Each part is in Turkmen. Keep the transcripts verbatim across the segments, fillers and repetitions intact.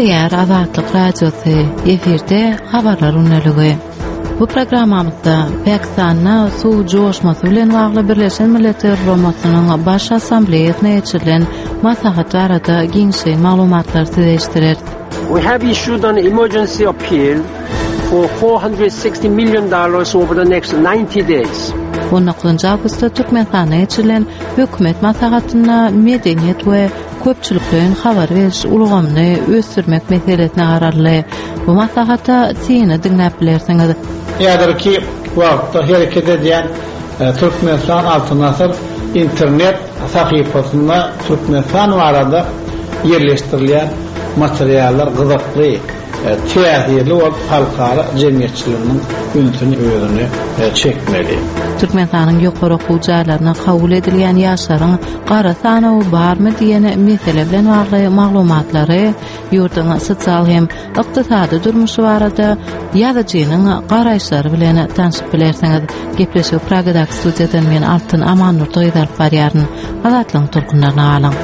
Ýer Azatlyk radiosy efirde habarlar unalygy. Bu programmamyzda Pakistanyň suw joşmasy bilen bagly Birleşen Milletler Guramasynyň baş assambleýasyna geçirilen maslahat barada giňşen maglumatlar süreşdirer. We have issued an emergency appeal for four hundred sixty million dollars over the next ninety days. on dokuzuncu awgustda Türkmenistana geçirilen hökümet maslahatyna medeniýet we köpçülikden habar beriş ulgamyny ösürmek meselesine gararly. Bu maslahatda seni dinläp bilersiňiz. Ýa-da ki wagtda hereket edýän Türkmenistan altyn asr internet sahypasyna Türkmenistan barada yerleşdirilýän materiallar gyzykly, täsirli bolup halkara jemgyýetçiliginiň ünsüni özüne çekmeli. Türkmenistanyň ýokary okuw jaýlaryna kabul edilýän ýaşlaryň gara sanawy barmy diýen mesele bilen bagly maglumatlary ýurtyň sosial hem ykdysady durmuşy barada ýazyjynyň garaýşlary bilen tanyşyp bilersiňiz. Gepleşip Pragadaky studiýadan men Altyn Amannur toýdar barýaryn Azatlyň tolkunlaryna alyň.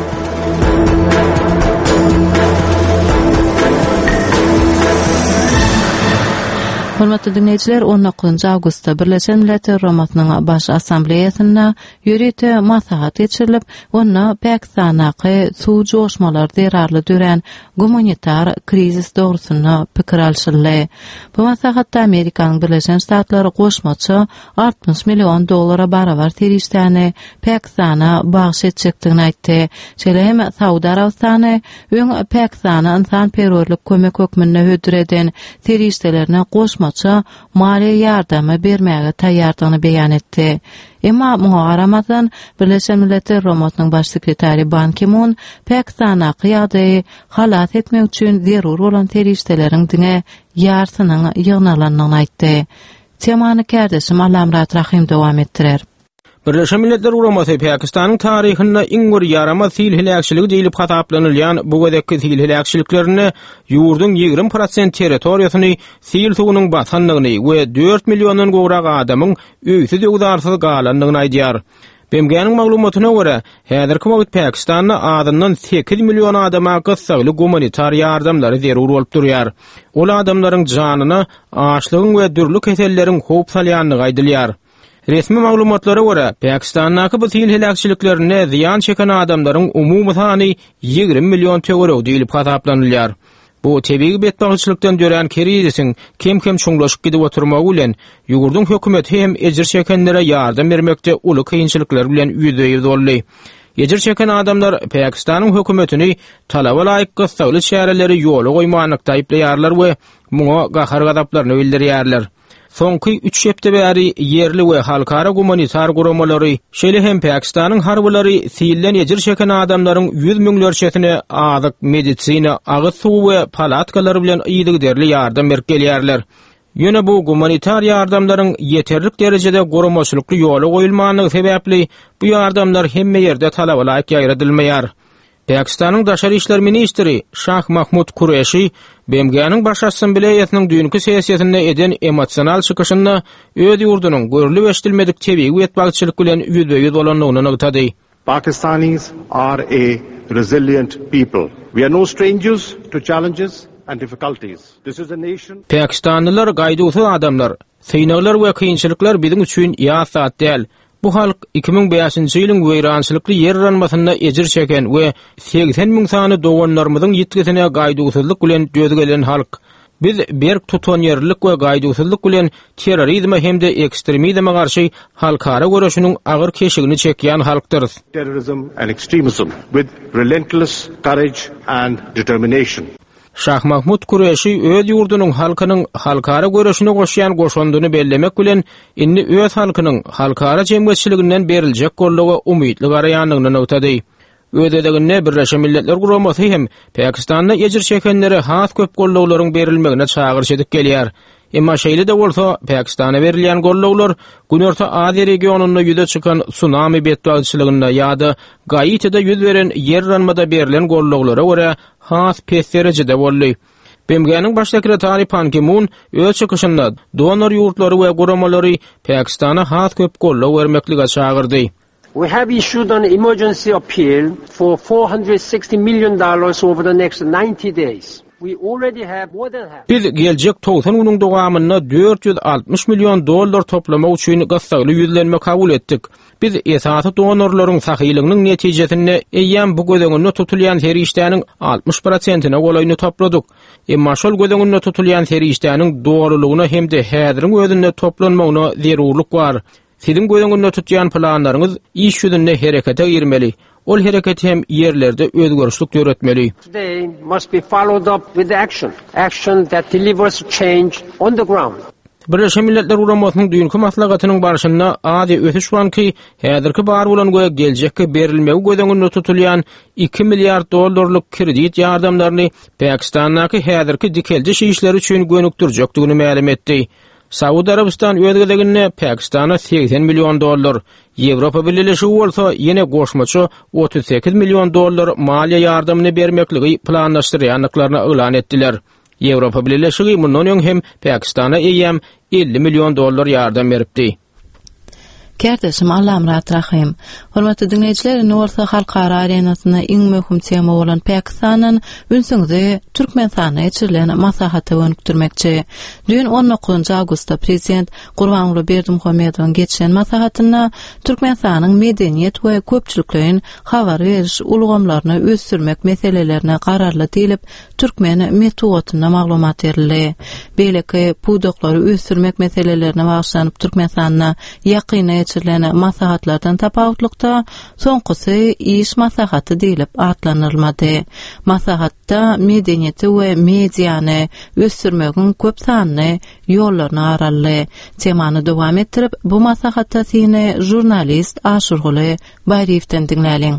Hormatly dinleyijiler, on dokuzuncu awgustda Birleşen Milletler Guramasynyň baş assambleýasyna ýörete maslahat geçirilip, onda Pakistanyň suw joşmalar derarly dören gumanitar krizis dogrusyna pikir alşyldy. Bu maslahatda Amerikanyň Birleşen Ştatlary goşmaçy altmış million dollara barabar terişdäni Pakistana bagş etjekdigini aýtdy. Şeýle hem Saudy Arabistany öň Pakistana insan perwerlik kömek hökmüne hödüreden terişdelerine goşma mali ýardamy bermäge taýýardygyny beýan etdi. Emma muňa garamadan Birleşen Milletler Guramasynyň baş sekretary Ban Ki-moon Pakistana ýagdaýy halat etmek üçin zerur bolan terişdeleriň diňe ýarsynyň ýygnalanyny aýtdy. Temany kärdeşim Alamrat Rahim dowam etdirer. Birleşen Milletler Guramasy Pakistanyň taryhynda iň bir ýarama sil hilakçylygy diýilip hataplanylýan bu gedekki sil hilakçylyklerini ýurdun ýigrim prosent territoriýasyny sil suwunyň basanlygyny we dört milliondan gowrak adamyň öýsüz ýugdarsyz galanlygyny aýdýar. B M G'niň maglumatyna görä, häzirki wagt Pakistanda adamdan sekiz million adama gysgaly gumanitar ýardamlary zerur bolup durýar. Ol adamlaryň janyna açlygyň we dürli keselleriň howp salýanlygy aýdylýar. Resmi maglumatlara görä, Pakistanyň bu sil hilakçylyklarına ziyan çeken adamlaryň umumy sany ýigrim million töwerek diýilip hataplanylýar. Bu tebii betbagyçylykdan dören krizisiň kem-kem çoňlaşyp gidip oturmagy bilen ýurdun hökümeti hem ejir çekenlere ýardam bermekde uly kynçylyklar bilen ýüzüýüz boldy. Ejir çeken adamlar Pakistanyň hökümetini talaba laýyk gysgaly şäherleri ýoly goýmanykda aýplaýarlar we muňa gahar gadaplaryny bildirýärler. Soňky üç hepde bäri yerli we halkara gumanitar guramalary, şeýle hem Pakistanyň harbylary sillen ejir çeken adamlaryň ýüz müňlerçesine azyk, medisina, agyz suw we palatkalar bilen ýydyk derli ýardam berip gelýärler. Ýöne bu gumanitar ýardamlaryň ýeterlik derejede guramaçylykly ýoly goýulmanyny sebäpli bu ýardamlar hemme ýerde talaba laýyk ýaýradylmaýar. Pakistanyň Daşary işler ministri Şah Mahmud Qureshi B M G'niň baş assambleýasynyň düňkü sessiýasynda eden emosional çykyşyny öz ýurdunyň görülip eşdilmedik tebii wetbagçylyk bilen ýüzüýüz bolanlygyny aýtdy. Pakistanis are a resilient people. We are no strangers to challenges and difficulties. This is a nation. Pakistanlylar gaýdusy adamlar. Syňaglar we kynçylyklar biziň üçin ýa-sat däl. Bu halk iki bin beşinji ýylyň weýrançylykly yer ranmasyna ejir çeken we seksen miň sany doganlarymyzyň ýetgisine gaýdusyzlyk bilen dözgelen halk. Biz berk tutan ýerlik we gaýdusyzlyk bilen terrorizme hemde ekstremizme garşy halkara görüşiniň agyr keşigini çekýän halkdyryz. Terrorism and extremism with relentless courage and determination. Şah Mahmud Qureshi öz ýurdunyň halkynyň halkara görüşine goşýan goşandyny bellemek bilen inni öz halkynyň halkara jemgyýetçiliginden beriljek gollaga umytly garaýanlygyny aýtdy. Ödedegine Birleşen Milletler Guramasy hem Pakistanda ejir çekenlere has köp gollawlaryň berilmegine çağırış edip gelýär. Emma şeýle de bolsa Pakistana berilýän gollawlar Günorta Aziýa regionunda ýüze çykan tsunami betbagyçylygynda ýa-da Gaitida ýüz beren yer ranmada berilen gollawlara görä has pes derejede boldy. B M G'niň baş sekretary Ban Ki-moon öz çykyşynda donor ýurtlary we guramalary Pakistana has köp gollaw bermeklige çağırdy. We have issued an emergency appeal for four hundred sixty million dollars over the next ninety days. We already have more than half. Biz geljek toğsan günüň dowamyna dört yüz altmış milyon dollar toplamak üçin gysgaly ýüzlenme kabul etdik. Biz esasy donorlaryň sahylygynyň netijesinde eýýän bu gözeňinde tutulýan serişdäniň altmış prosentine golaýny topladyk. Emma şol gözeňinde tutulýan serişdäniň dogrulygyna hemde häziriň özünde toplanmagyna zerurlyk bar. Sizin gözeňinde tutýan planlaryňyz iş ýüzünde herekete girmeli. Ol hereketi hem yerlerde özgörüşlük göretmeli. Today must be followed up with action. Action that delivers change on the ground. Birleşen Milletler Uramatynyň düýünki maslahatynyň barşynda ady ötüş banky häzirki bar bolan goýa geljekke berilmegi gözeňinde tutulýan iki milliard dollarlyk kredit ýardamlaryny Pakistanyňky häzirki dikelji işleri üçin gönükdirjekdigini ma'lum etdi. Saudi Arabistan ödegine Pakistana seksen milyon dollar, Avrupa Birleşigi bolsa ýene goşmaçy otuz sekiz milyon dollar maliýe ýardamyny bermekligi planlaşdyrýanlyklaryny elan etdiler. Avrupa Birleşigi mundan öň hem Pakistana eýem elli milyon dollar ýardam beripdi. Kerdeşim Allah'ım rahat rahim. Hormatly dinleýijiler, Norsa halkara arenasyna iň möhüm tema bolan Pakistan'ın ünsüňizi Türkmenistana geçirilen maslahaty öňkürmekçi. Dün on dokuzunçy awgustda prezident Gurbanuly Berdimuhammedowyň geçen maslahatyna Türkmenistanyň medeniýet we köpçüliklerin habar beriş ulgamlaryny ösürmek meselelerine gararly diýilip Türkmen metodyna maglumat berildi. Beýleki pudoklary ösürmek meselelerine bagşlanyp Türkmenistana ýakyny geçirilen maslahatlardan tapawutlukda soňkysy iş maslahaty diýilip atlanylmady. Maslahatda medeniýeti we mediany ösürmegiň köp sanly ýollaryny araldy. Temany dowam etdirip bu maslahatda seni jurnalist Aşurguly Baýriewden dinläliň.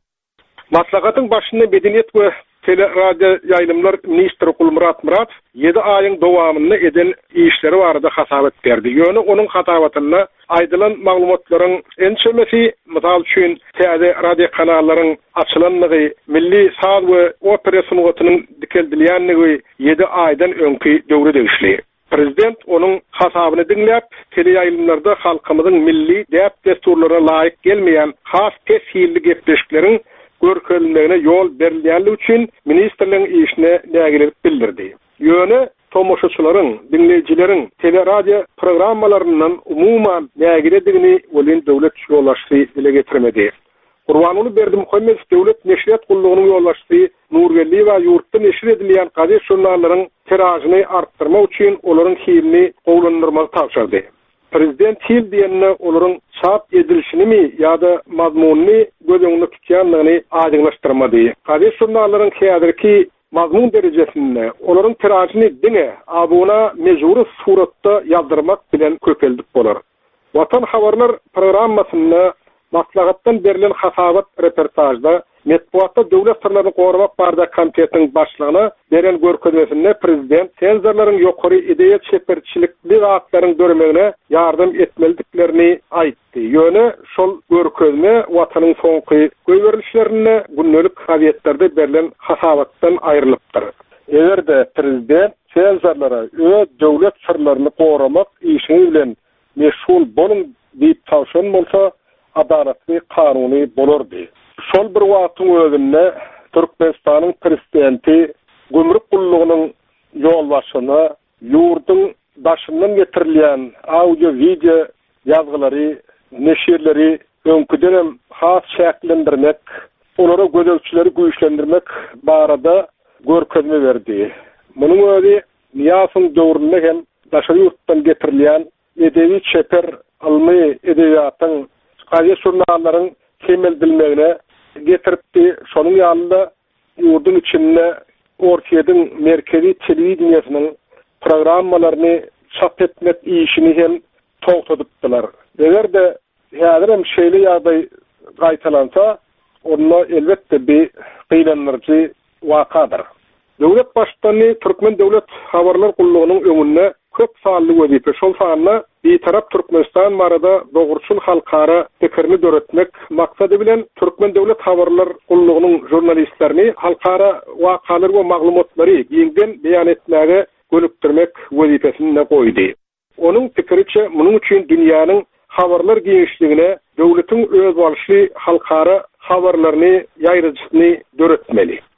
Maslahatyň başynda medeniýet we tele radio ýaýlymlar ministri Gulmurat Murat yedi aýyň dowamyny eden işleri barada hasabat berdi. Ýöne onuň hatawatyna aýdylan maglumatlaryň ençemesi mysal üçin täze radio kanallaryň açylanmagy, milli saz we opera sunugatynyň dikeldilýänligi yedi aýdan öňki döwrede işli. Prezident onuň hasabyny dinläp, tele ýaýlymlarda halkymyzyň milli däp desturlaryna laýyk gelmeýän has tesirli gepleşikleriň görkezilmegine yol berilýänligi üçin ministrligiň işine nägilip bildirdi. Ýöne tomoşaçylaryň, dinleýijileriň tele radio programmalaryndan umuman nägiledigini bolyn döwlet ýollaşy dile getirmedi. Gurbanuly Berdimuhammedow döwlet neşriyat gullugynyň ýollaşy Nurgelli we ýurtda neşir edilýän gazet jurnallaryň tiražyny artdyrmak üçin olaryň hilini gowlandyrmagy tapşyrdy. Prezident hil diýende olaryň çap edilişini mi ýa-da mazmunyny gözeňde tutýanlygyny aýdyňlaşdyrmady. Gazet jurnallaryň häzirki mazmun derejesinde olaryň tiražyny diňe abuna mejburi suratda ýazdyrmak bilen köpeldip bolar. Watan habarlar programmasynda maslahatdan berilen hasabat reportajda Metbuatda döwlet sırlaryny gorumak barada komitetiň başlygyna beren görkezmesinde prezident senzorlaryň ýokary ideýet şeperçilikli wagtlaryň görmegine ýardam etmeliklerini aýtdy. Ýöne şol görkezme watanyň soňky göýberilişlerine günnelik gazetlerde berilen hasabatdan aýrylypdyr. Egerde prezident senzorlara öz döwlet sırlaryny gorumak işini bilen meşgul bolun diýip tawşan bolsa adalatly kanuny bolardy. Şol bir wagtyň özünde Türkmenistanyň prezidenti gümrük gullugynyň ýolbaşyna ýurdun başyndan getirilýän audio video ýazgylary, neşirleri öňküden has şäklendirmek, olara gözegçileri güýçlendirmek barada görkezme berdi. Munyň özi Niýasyň döwründe hem daşary ýurtdan getirilýän edebi çeper almy edebiýatyň gazet jurnallaryň kemeldilmegine getiripdi. Şonuň ýanynda ýurdun içinde Orkiýedyň merkezi telewiziýasynyň programmalaryny çap etmek işini hem togtadypdylar. Egerde häzir hem şeýle ýagdaý gaýtalansa, onda elbetde bir gynanyrjy wakadyr. Döwlet başlygy Türkmen döwlet habarlar gullugynyň öňünde köp sanly wezipe şol sanly bir tarap Türkmenistan barada dogurçul halkara pikirini döretmek maksady bilen Türkmen döwlet habarlar gullugynyň jurnalistlerini halkara wakalar we maglumatlary ýeňden beýan etmäge gönükdirmek wezipesine goýdy. Onuň pikiriçe munyň üçin dünýäniň habarlar giňişligine döwletiň öz bolşy halkara habarlaryny ýaýryjysyny döretmeli.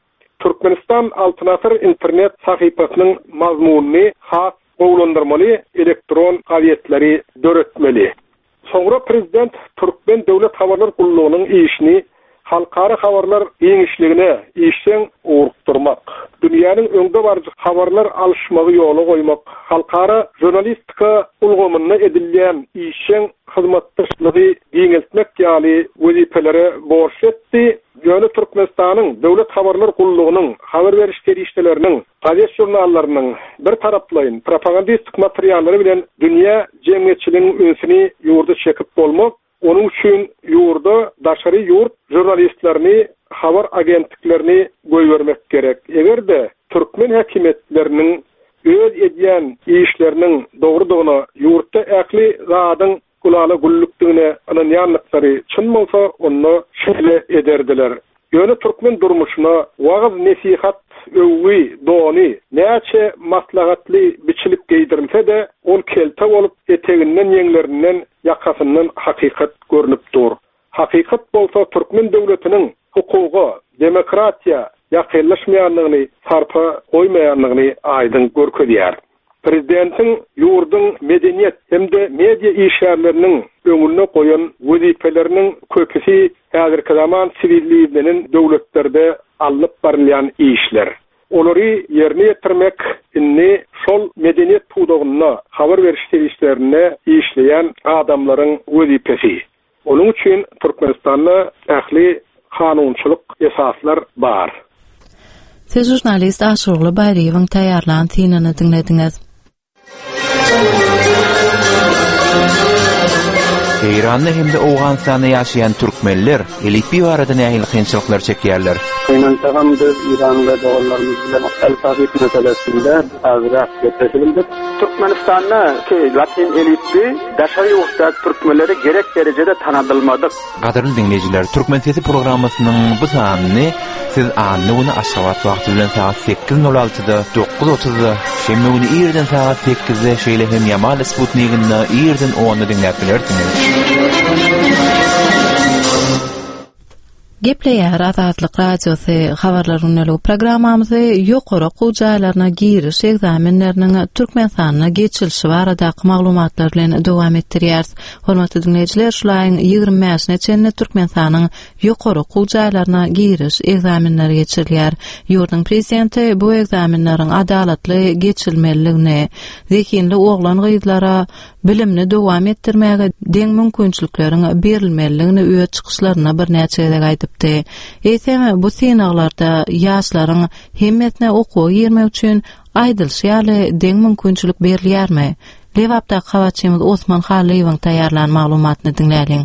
Türkmenistan Altyn Asr internet sahypasynyň mazmununu has gowlandyrmaly, elektron gazetleri döretmeli. Soňra prezident Türkmen Döwlet Habarlar Gullugynyň işini halkara habarlar ýeňişligine işden uğurtturmak, dünýäniň öňde barjy habarlar alışmagy ýoly goýmak, halkara jurnalistika ulgamyna edilýän işden hyzmatdaşlygy ýeňiltmek ýaly wezipelere borç etdi. Ýöne Türkmenistanyň Döwlet Habarlar Gullugynyň habar beriş terişleriniň, gazet jurnallarynyň bir taraplayyn propagandistik materiallary bilen dünýä jemgyýetçiligiň ünsini ýurda çekip bolmak, onun üçin ýurda daşary ýurt jurnalistlerini, habar agentliklerini goýbermek gerek. Egerde Türkmen häkimetleriniň öz edýän işleriniň dogrudygyna ýurtda äkli zadyň kulaly gullukdygyna ananýanlyklary çyn bolsa onu şeýle ederdiler. Ýöne Türkmen durmuşyna wagaz nesihat öwwi dony näçe maslahatly biçilip geýdirilse de ol kelte bolup eteginden ýeňlerinden ýakasyndan hakykat görünüp dur. Hakykat bolsa Türkmen döwletiniň hukugy, demokratiýa ýakynlaşmaýanlygyny, sarpa goýmaýanlygyny aýdyn görkezýär. Prezidentiň ýurduň medeniýet hemde media işgärleriniň öňüne goýan wezipeleriniň köpüsi häzirki zaman sivilliğinin döwletlerde alyp barylýan işler. Olary ýerine ýetirmek inni şol medeniýet tuğdagyna, habar beriş terişlerine işleýän adamlaryň wezipesi. Onun üçin Türkmenistanda ähli kanunçylyk esaslar bar. Siz jurnalist Aşurly Baýraýewiň taýýarlanan tinini dinlediňiz. Eýranda hemde Awganistanda ýaşaýan türkmenler elipi barada nähil kynçylyklar çekýärler. Kynançagam biz İran'da dowlarymyz bilen el-Fahit meselesinde azrak geçirildi. Türkmenistanda ki Latin elipi daşary ýurtda türkmenleri gerek derejede tanadylmady. Gaderly dinleýijiler, Türkmen sesi programmasynyň bu sanyny siz anny bunu aşgabat wagty bilen saat sekiz nol altyda dokuz otuzda şemme günü ýerden saat sekizde şeýle hem Yamal Sputnik'inde ýerden onu dinläp bilersiňiz. Gepleýär Azatlyk radiosy habarlaryň öňe programmamyzy ýokary gujaýlaryna giriş egzaminleriniň türkmen sanyna geçilşi baradaky maglumatlar bilen dowam etdirýär. Hormatly dinleýijiler, şulaýyň ýygrimi beşine çenli türkmen sanynyň ýokary gujaýlaryna giriş egzaminleri geçirilýär. Ýurdun prezidenti bu egzaminleriň adalatly geçilmeliligine, zekinli oglan gyzlara bilimni dowam etdirmäge deň mümkinçilikleriň berilmeliligine öýe çykyşlaryna bir näçe aýdyp Eýsem bu synaglarda ýaşlaryň hemmetine okuw ýermek üçin aýdylşy ýaly deň mümkinçilik berilýärmi? Lewapda habarçymyz Osman Haliýewiň taýýarlanan maglumatyny dinläýin.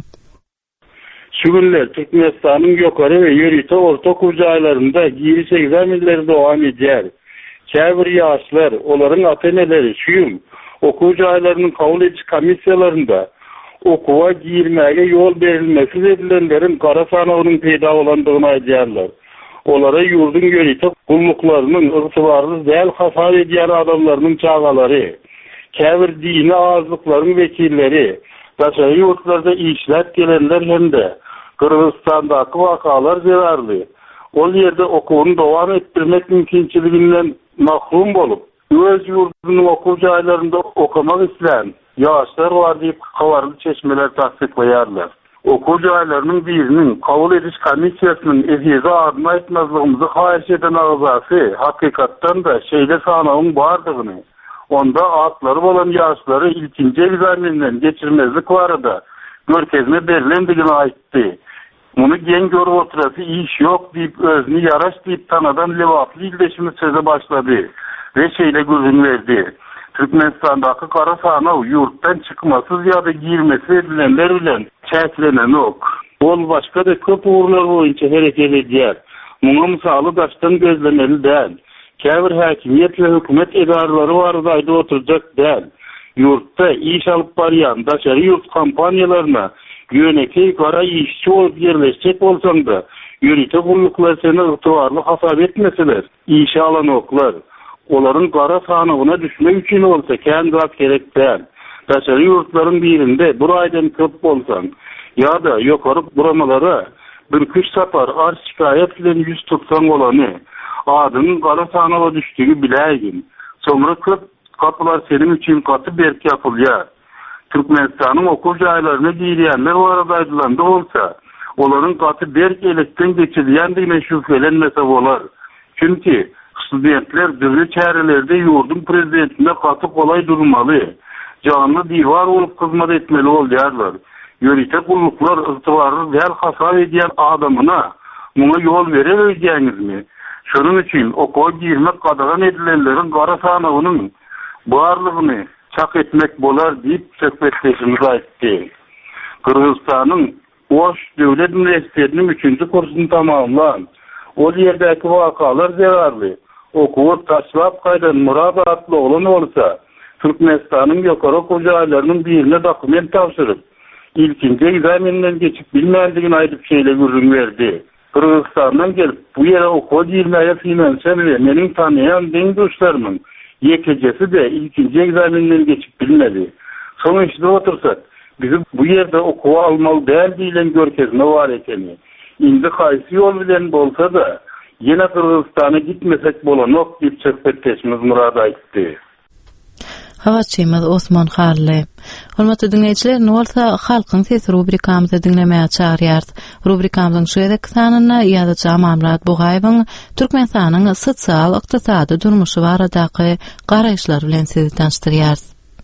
Şugünler Türkmenistanyň ýokary we ýörite orta gujaýlarynda giriş egzaminleri dowam edýär. Käbir ýaşlar, olaryň ata-eneleri şuýum okuw jaýlarynyň kabul ediş komissiýalarynda okuwa girmäge ýol berilmesi edilenlerin gara sanawynyň peýda bolandygyny aýdýarlar. Olara ýurdun ýörite gulluklarynyň ygtybarly däl hasap edýän adamlarynyň çagalary, käbir dini azlyklaryň wekilleri, daşary ýurtlarda işläp gelenler hemde Kırgızstandaky wakalar zerarly. Ol ýerde okuwny dowam etdirmek mümkinçiliginden mahrum bolup, öz ýurdunyň okuw jaýlarynda okumak isleýän ýaşlar bar diýip habarly çeşmeler tasdikleýärler. Okuw jaýlarynyň biriniň kabul ediş komissiýasynyň ezize adyny aýtmazlygymyzy haýyş eden agzasy hakykatdan da şeýle sanawyň bardygyny, onda atlary bolan ýaşlary ilkinji egzaminden geçirmezlik barada görkezme berilendigini aýtdy. Muny gen görüp oturasy iş ýok diýip özüni ýaraş diýip tanadan lewaply ildeşimi söze başlady we şeýle gözün berdi. Türkmenistandaky gara sanaw ýurtdan çykmasyz ýa-da girmesi edilenler bilen çäklenen ok. Ol başga da köp uğurlar boýunça hereket edýär. Muňa misaly daşdan gözlemeli däl. Käbir häkimiýet we hökümet edaralary barada aýda oturjak däl. Ýurtda iş alyp barýan daşary ýurt kompaniýalaryna ýöneki gara işçi bolup ýerleşjek bolsaň-da, ýörite gulluklar seni ygtybarly hasap etmeseler, işe alan oklar. Olaryň gara sanawyna düşmek üçin bolsa kendirat gerek däl. Daşary ýurtlaryň birinde bir aýdan köp bolsaň, ýa-da ýokary buramalara bir küç sapar arş şikaýet bilen ýüz tutsaň bolany, adının qara sanağa düşdüğü biləygin. Sonra köp kapılar senin için katı berk yapılýar. Türkmenistan'ın okul jaýlaryna giýýänler oradaydylar da olsa, olaryň katı berk elekden geçirilýändigine şüphelenmese bolar. Çünki studentler döwlet çärelerinde ýurdun prezidentine katı kolay durmaly. Canlı divar olup hizmet etmeli olýarlar. Ýörite gulluklar ygtybary däl hasap edýän adamyna muňa ýol berebilýäňizmi? Şonuň üçin okuwa girmek gadagan edilenlerin gara sanagynyň barlygyny çak etmek bolar diýip söhbetleşimiz aýtdy. Kırgızstanyň Oş Döwlet Üniversitetiniň üçinji kursyny tamamlan. Ol ýerdäki wakalar zerarly. Okuwa taşlap gaýdan Murad atly olan bolsa, Türkmenistanyň ýokary okuw jaýlarynyň birine dokument tapşyryp, ilkinji egzamenden geçip bilmändigini aýdyp şeýle gürrüň berdi. Kırgızstandan gelip bu ýere okuw girmäge finansiýa we meniň tanıyan deň dostlarymyň ýekejesi de ilkinji egzamenden geçip bilmedi. Soňçyda otursak, bizim bu ýerde okuw almaly däl diýilen görkezme bar ekeni. Indi haýsy ýol bilen bolsa da ýene Kırgızstana gitmesek bolanok diýip söhbetleşimiz Murad aýtdy. Hawatçymyz Osman Harly. Hormatly dinleýijiler, bolsa halkyň sesi rubrikamyzy dinlemäge çagyrýarys. Rubrikamyzyň şu edeki sanyna ýazyjy Mamrat Bugaýewiň Türkmenistanyň sosial ykdysady durmuşy baradaky garaýşlary bilen sizi tanıştyrýarys.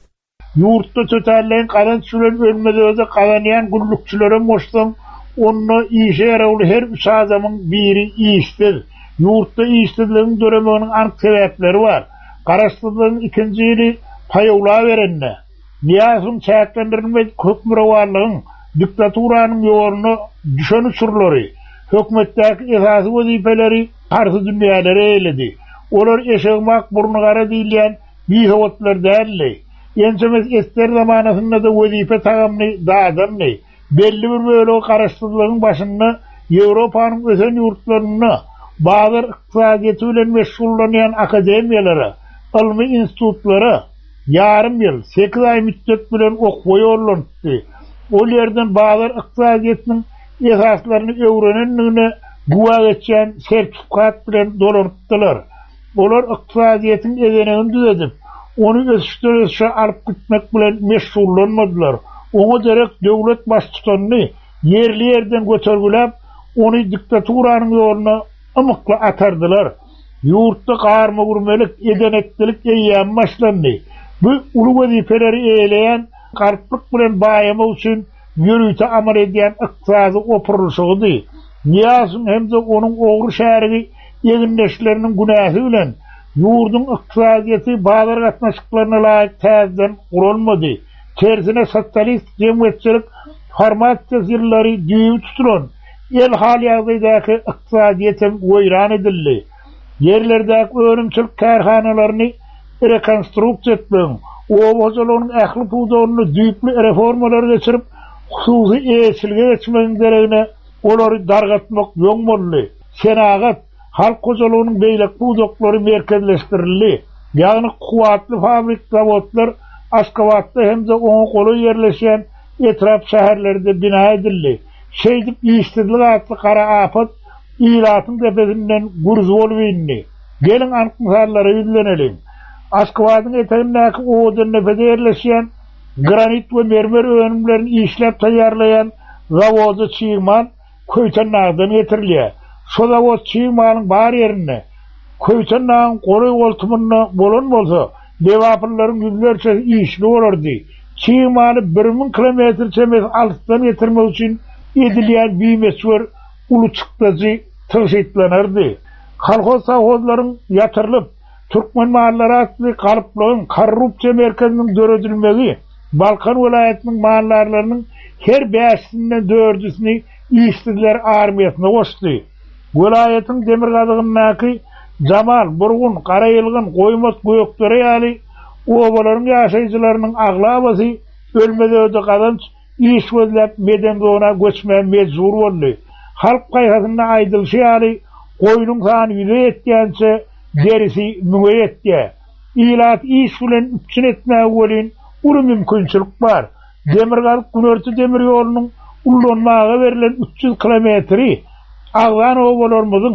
Ýurtda tötälen garan süren ölmezde galanýan gullukçylary moşdum, onu işe ýarawly her üç adamyň biri işdir. Ýurtda işdirligiň döremegiň anyk sebäpleri bar. Garaşdyrdygyň ikinjisi paýawla berenne. Niýazym çäklendirmek hökmürawarlygyň, diktaturanyň ýoluny düşen uçurlary, hökümetdäki esasy wezipeleri garşy dünýälere eýledi. Olar eşegmak burnugara diýilýän biýhowatlar däli. Ýençemes esker zamanasynda da wezipe tagamny daýdanly. Belli bir bölegi garaşdyrdygyň başynda Ýewropanyň ösen ýurtlaryna bazar ykdysadyety bilen meşgullanýan akademiýalary, ilmi institutlary yarım ýyl, sekiz ay müddet bilen okuwa ýollandy. Ol ýerden bazar ykdysadyetiniň esaslaryny öwrenenligine guwa geçen sertifikat bilen dolandylar. Olar ykdysadyetiň edenegini düzedip, onu ösüşdürüşe alyp gitmek bilen meşgullanmadylar. Oňa derek döwlet başçylaryny ýerli ýerden götergülep, onu diktaturanyň ýoluna ymykly atardylar. Ýurtda garma gurmelik, edenekdilik eýýän başlandy. Bu uly wezipeleri eýleýän, garplyk bilen baýama üçin ýürüýte amal edýän ykdysady opurulşygy. Niýazym hemde onuň ogry şäherigi ýeginleşleriniň günähi bilen ýurdun ykdysadyety bazar gatnaşyklaryna laýyk täzeden gurulmady. Tersine sotsialist jemgyýetçilik formatiýasy ýyllary düýüp tutulan el hal ýagdaýdaky ykdysadyetem weýran edildi. Yerlerdäki öwrümçilik kärhanalaryny rekonstruksiýa etmek, owajalygyň ähli puwdaryny düýpli reformalar geçirip, hususy eýçilge geçmek geregine olary dargatmak ýöňmeli. Senagat halk hojalygynyň beýlek puwdaklary merkezleşdirildi. Ýagny kuwatly fabrik zawodlar Aşgabatda hemde oňa goly ýerleşen etraf şäherlerde bina edildi. Şeýdip iştirlik atly kara afat ýylatyň tepesinden guruz bolup indi. Gelin anyk misallara ýüzlenelim. Aşgabatyň etegindäki owdan nefede ýerleşen granit we mermer öňümlerini işlep taýýarlayan zawody çyýman Köýtennagdan getirilýär. Şo zawod çyýmanyň bar ýerine Köýtennagyň goly goltumyna bolan bolsa, devapırların yüzlerce işli olurdu. Çiğmanı bir min kilometre çemez altından getirmek için edilýän biýmeswer ulu çıktıcı tırşitlenirdi. Halkos sahozların yatırılıp, Türkmen mahallary atly galyplygyň korrupsiýa merkeziniň döredilmegi, Balkan vilayetiniň mahallarynyň her beşinden dördüsini işçiler armiýasyna goşdy. Vilayetiň Demirgazygynyňky Jamal, Burgun, Garayılgın, Goýmat, Göýekdere ýaly obalaryň ýaşaýjylarynyň aglabasy ölmede galanç iş gözläp medendona göçmän mejbur boldy. Halk gaýhasyna aýdylşy ýaly goýunyň sany ýüze etýänçe derisi müňe etdi. Ilat iş bilen üçin etmäge bolyn uly mümkinçilik bar. Demirgazyk Günörtü demir ýolunyň ullanmaga berilen üç ýüz kilometri aglan obalarymyzyň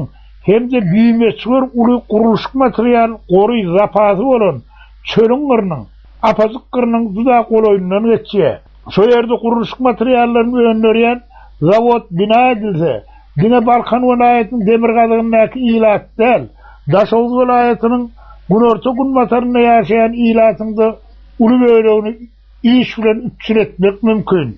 hem de büyümesi var, ulu kuruluşuk materyal, koruy zapası olan, çölün kırının, apazık kırının dudak oloyundan geçiyor. Şu yerde kuruluşuk materyallerini öneriyen zavod bina edilse, yine Balkan vilayetinin Demirkazı'ndaki ilat değil, Daşoğuz vilayetinin Günorta Günbatarı'nda yaşayan ilatında ulu böyleğini iş bilen üpsün etmek mümkün.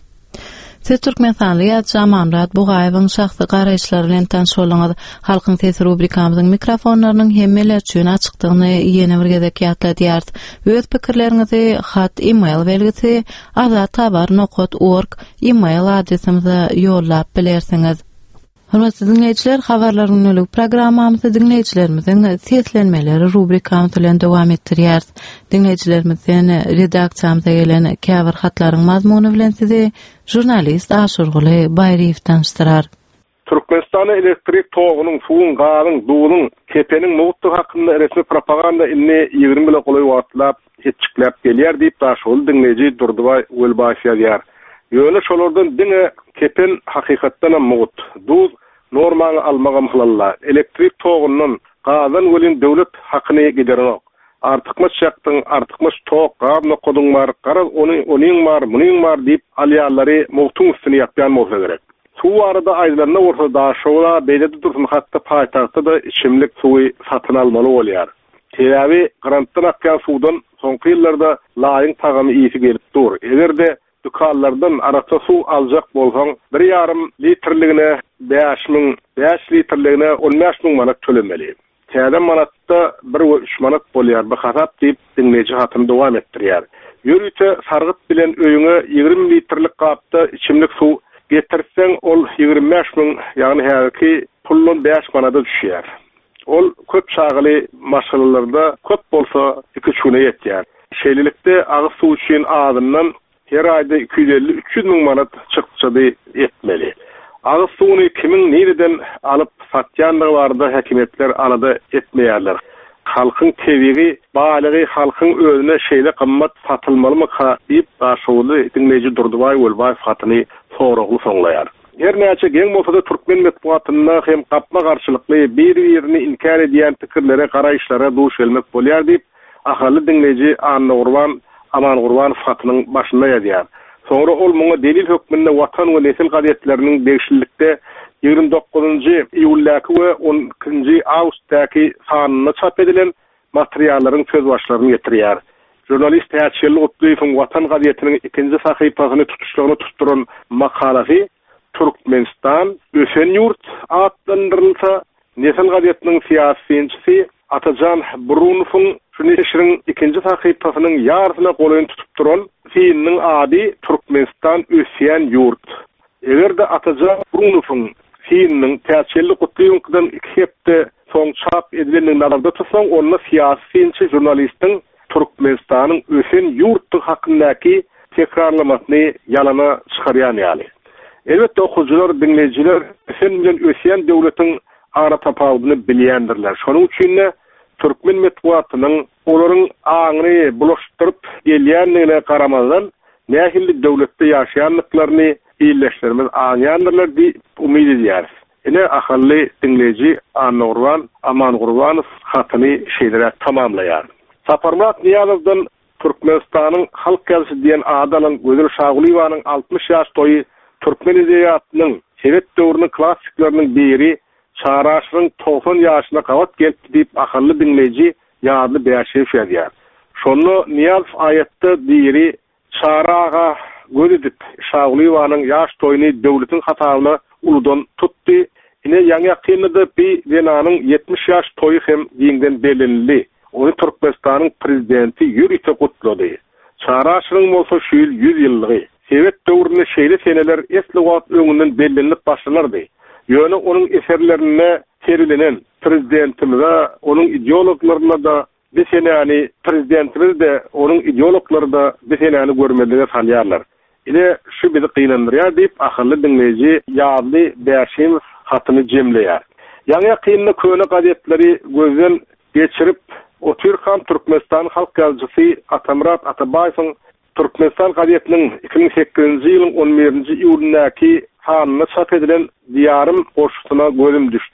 Siz Türkmenistanyly ýazgy Amanrat Bugaýewiň şahsy garaýşlary bilen tanış bolňyz. Halkyň sesi rubrikamyzyň mikrofonlarynyň hemmeler üçin açykdygyny ýene bir gezek ýatladýar. Öz pikirleriňizi hat, e-mail belgisi azat habar nokta org e-mail adresimize ýollap bilersiňiz. Hormatly dinleýijiler, habarlaryň öňlük programmamyzda dinleýijilerimizin seslenmeleri rubrikamyz bilen dowam etdirýär. Dinleýijilerimizden redaksiyamyza gelen käbir hatlaryň mazmuny bilen sizi jurnalist Aşurguly Baýriýew tanıştyrar. Türkmenistana elektrik togynyň, suwuň, gazyň, duwunyň, kepeniň mowtdy hakynda resmi propaganda inni ýygrym bilen goly wagtlap, hetçiklep gelýär diýip daşol dinleýiji Durdubaý Welbaşy ýazýar. Ýöne şolardan diňe kepen hakykatdan mowt. Duz normal almagam hylalla. Elektrik togynyň gazyň welin döwlet hakyny giderok. Artykmyş şaktyň, artykmyş tok, gazny koduň bar, garaz ony onyň bar, munyň bar diýip alýarlary mowtuň üstüne ýapýan bolsa gerek. Suw arada aýdanyna ortada şola beýledi dursun, hatda paýtagtda da içimlik suwy satyn almaly bolýar. Teräwi grantdan akýan suwdan soňky ýyllarda laýyň tagamy ýeti gelip dur. Egerde dükanlardan arata su aljak bolsaň bir ýarym litrligine beş miň, beş litrligine on beş miň manat tölemeli. Täze manatda bir üç manat bolýar. Bu hasap diýip dinleýiji hatyny dowam etdirýär. Ýörüte sargyt bilen öýüňe ýygrimi litrlik gapda içimlik su getirsen ol ýygrimi beş miň, ýagny häzirki pullun beş manata düşýär. Ol köp çagyly maşynalarda köp bolsa iki çüne ýetýär. Şeýlelikde agyz suw üçin adından her ayda iki yüz elli üç yüz miň manat çykçady etmeli. Agyz suwuny kimiň nereden alyp satýandygy barada häkimetler alada etmeýärler. Halkyň tebigi, balygy halkyň özüne şeýle gymmat satylmalymy diýip daşowy dinleýiji Durdubaý Welbaşy hatyny soragly soňlaýar. Her näçe geň bolsa da türkmen medeniýetinde hem gapma garşylykly bir-birini inkar edýän pikirlere, garaýşlara duş gelmek bolýar diýip ahaly dinleýiji Anna Urban Aman Gurban fatynyň başynda ýazýar. Soňra ol muňa delil hökmünde watan we nesil gazetleriniň begşillikde ýygrimi dokuzunjy iýullaky we on ikinji awgustdaky sanyna çap edilen materiallaryň söz başlaryny getirýär. Jurnalist Häçeli Gutluýewiň Watan gazetiniň ikinji sahypasyny tutuşlaryny tutduran makalasy Türkmenistan ösen ýurt adlandyrylsa, nesil gazetiniň siýasatçysy Atajan Brunowyň şunyşyryň ikinji sahypasynyň ýarsyna golyny tutup duran fiiliniň ady Türkmenistan ösen ýurt. Egerde Atajan Brunowyň fiiliniň täçeli Gutluýewiňden iki hepde soň çap edileniň nazarda tutsaň, onda siýasy jurnalistiň Türkmenistanyň ösen ýurty hakyndaky tekrarlamasyny ýalana çykarýan ýaly. Elbetde okuwçylar, dinleýijiler ösen bilen ösen döwletiň ara tapawdyny bilýändirler. Şonuň üçin türkmen medeniýetiniň olaryň aňyny bulaşdyryp gelýändigine garamazdan nähilli döwletde ýaşaýanlyklaryny ýyllaşdyrmaz aňýandylar diýip umyt edýär. Ene ahally dinleýiji Anna Urban, Aman Gurbanow hatyny şeýlere tamamlaýar. Saparmat Niyazowdan Türkmenistanyň halk ýazgysy diýen adalyň Gözür Şagulyewanyň altmış ýaş toýy türkmen edebiýatynyň Sowet döwrüniň klassiklarynyň biri Çaraşyň doksan ýaşyna gawat geldi diýip ahally dinleýiji ýadly beýşeýip ýazýar. Şonu Niyazow aýatda diýeri Çaraga göredip Şagulyewanyň ýaş toýuny döwletiň hatalyna uludan tutdy. Ine ýa-ni ýakynda bir denanyň yetmiş ýaş toýy hem diňden belenli. Onu Türkmenistanyň prezidenti ýürüte gutlady. Çaraşyň bolsa şu ýyl yüz ýyllygy. Sowet döwrüne şeýle seneler esli wagt öňünden belenip başlanardy. Ýöne onun eserlerine serilenen prezidentimize, onun ideologlaryna da besenäni prezidentimiz de, onun ideologlary da besenäni görmelilige salýarlar. Ine şu bizi kynandyrýar diýip ahally dinleýiji ýadly beýşeýim hatyny jemleýär. Ýa-ni ýakynda köne gazetleri gözden geçirip o Türkan Türkmenistan halk ýazgysy Atamrat Atabaýewiň Türkmenistan gazetiniň iki bin sekizinji ýylyň on birinji iýulundaky hanyna çap edilen diýarym goşugyna gözüm düşdi.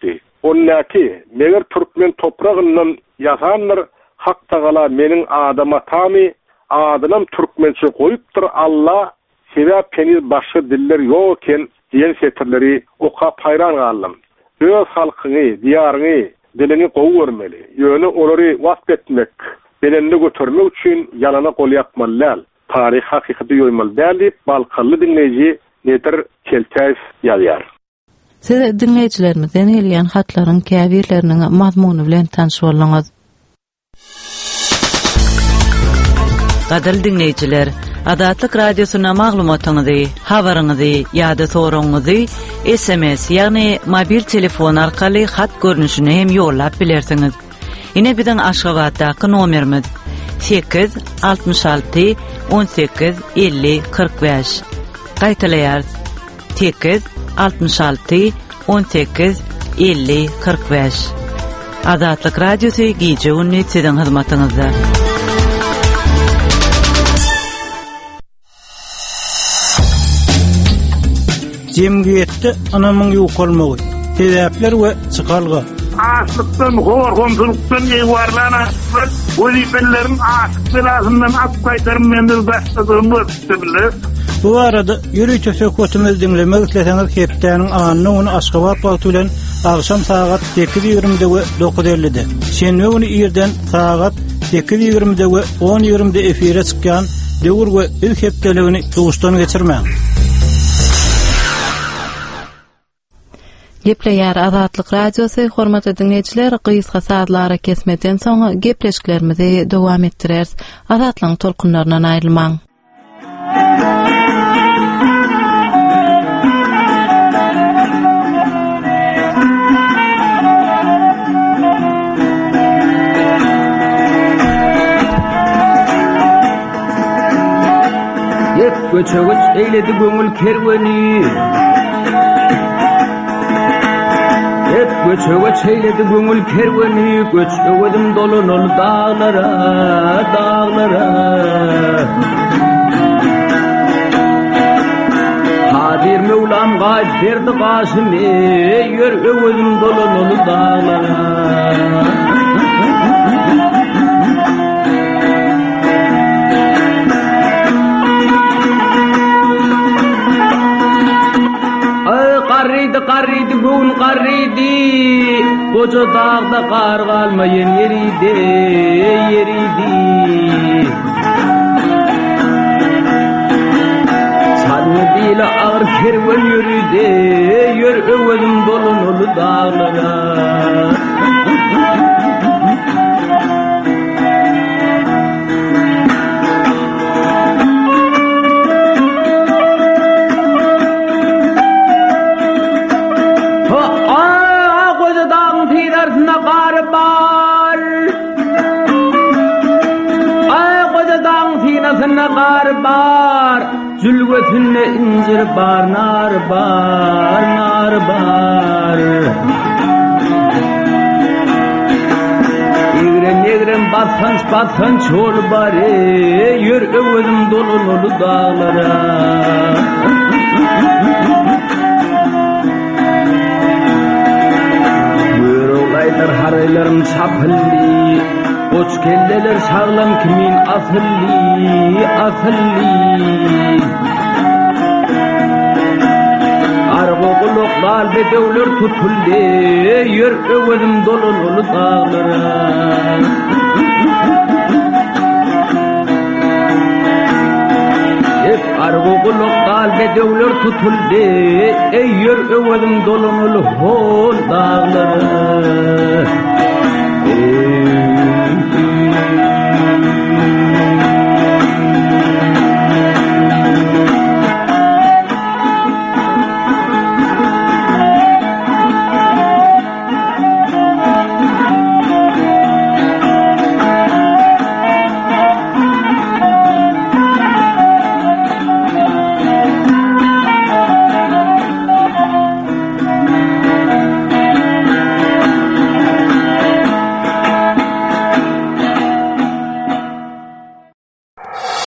Onnaki meger Türkmen toprağından yasanlar hakta gala menin adama tami adınam Türkmençe koyuptur Allah sebep peniz başka diller yokken diyen setirleri oka payran gallam. Öz halkını, diyarını, dilini qowu görmeli. Yönü olary wasp etmek, belenini götürmek üçün yalana qol yapmalyal. Tarih hakikati yoymaly däl, balqallı dinleyici nedir Keltaev ýazýar. Siz dinleyijilerimizden gelýän hatlaryň käbirleriniň mazmuny bilen tanşyp bolňyz. Gadal dinleyijiler, Adatlyk radiosyna maglumatyňyzy, habaryňyzy ýa-da soragyňyzy S M S ýagny mobil telefon arkaly hat görnüşine hem ýollap bilersiňiz. Ine biziň Aşgabatdaky nomerimiz sekiz altmış alty on sekiz elli kırk beş. Gaýtalaýar sekiz altmış alty on sekiz elli kırk beş. Adatlyk radiosy gije ünni siziň hyzmatyňyzda. Cemgiyetde anamın ýokalmagy, sebäpler we çykalga. Açlıktan, horgomsuluktan ýewarlana, wezipelerin açyk belasyndan at gaýtarmyndyr başladığım bolsa. Bu arada ýürüýte söhbetimizi dinlemek isleseňiz hepdäniň anyny onu Aşgabat wagty bilen agşam saat sekiz ýigrimide we dokuz ellide. Şenbe güni ýerden saat sekiz ýigrimide we on ýigrimide efire çykýan döwür we ilk hepdeligini duşdan geçirmäň. Gepleýär Azatlyk radiosy, hormatly dinleýijiler, gysga saatlara kesmeden soň gepleşiklerimizi dowam etdirýäris. Azatlyň tolkunlaryndan aýrylmaň. Yep, göçögüç eýledi göňül kerweni. Hep göçöge çeyledi göňül kerweni, göçögedim dolunul dağlara, dağlara. Kadir Mevlam gaýp berdi gaşymy, ýörögedim dolunul dağlara. Qarridi qarridi bugün qarridi Koca dağda qar qalmayan yeridi yeridi Sadını dili ağır kervan yürüdi Yör övedim dolunulu dağlara Nar bar, zülvetünne incir bar, nar bar, nar bar. Egrem egrem batsanç batsanç ol bari, yör övedim dolunulu dağlara. Buyur olaylar haraylarım çapılli. Koç kelleler sağlam kimin asılli, asılli. Argo kuluklar ve devler tutuldi, yer övedim dolunulu dağlara. Hep argo kuluklar ve devler tutuldi, ey yer övedim dolunulu hol dağlara. Ey